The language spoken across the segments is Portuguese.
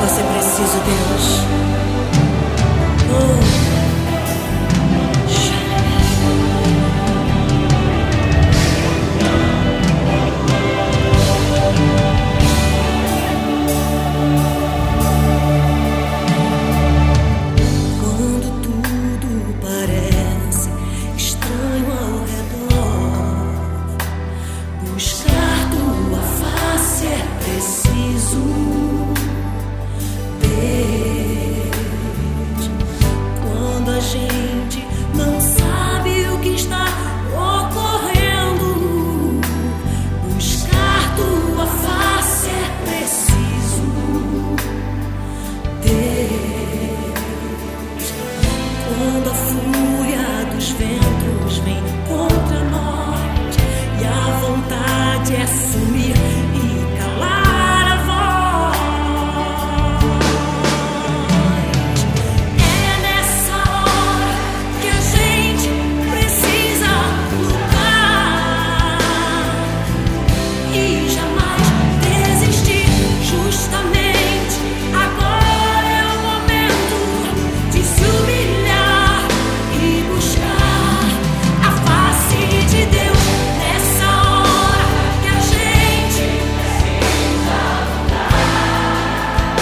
face é preciso, Deus. Oh. Quando a fúria dos ventos vem contra nós e a vontade é sumir e calar a voz, é nessa hora que a gente precisa lutar e jamais desistir. Justamente agora é o momento de se humilhar e buscar a face de Deus. Nessa hora que a gente precisa lutar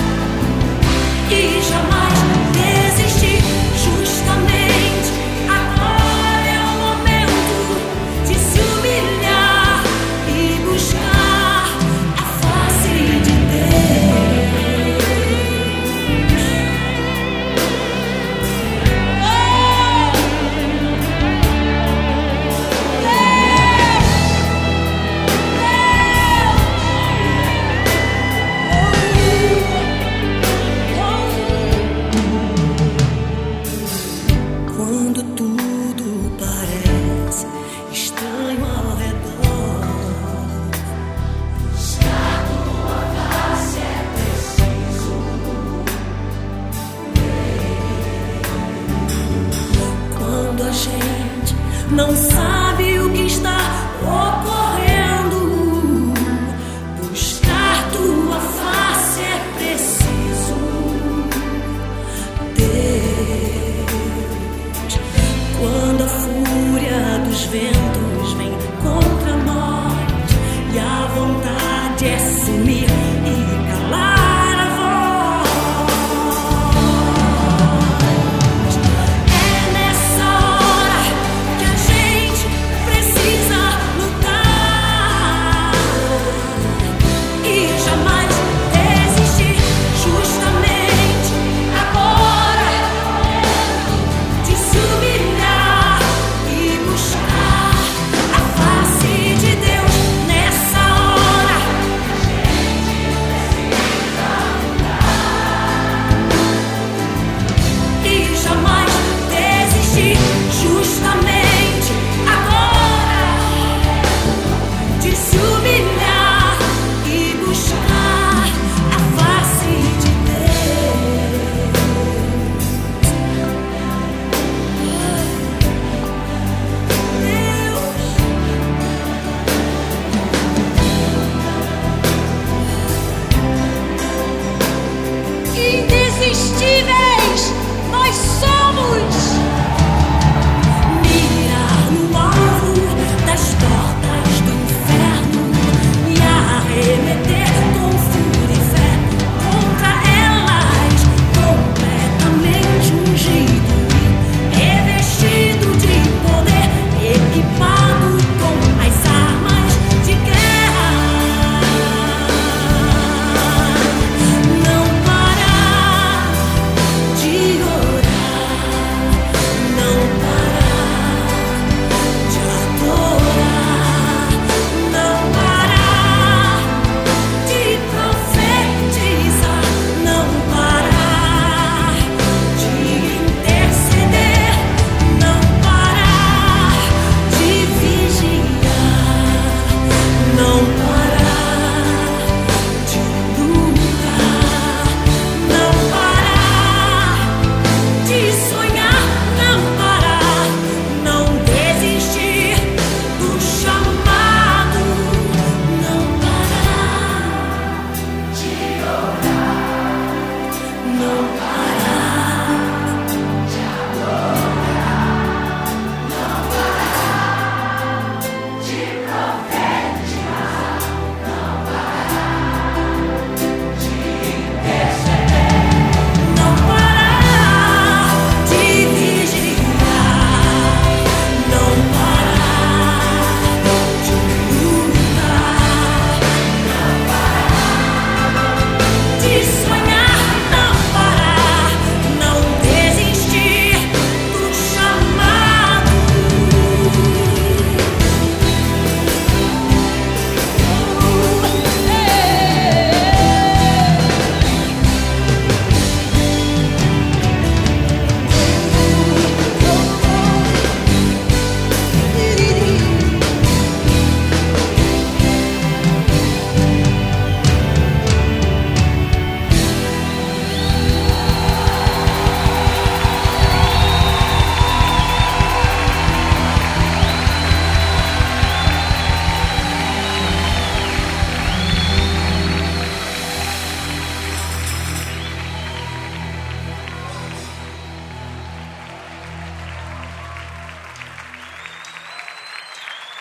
e jamais desistir. Justamente agora é o momento de se humilhar e buscar a face de Deus. Quando tudo parece estranho ao redor, buscar tua face é preciso. Quando a gente não sabe o que está ocorrendo, buscar tua face é preciso. Deus, quando a fúria dos ventos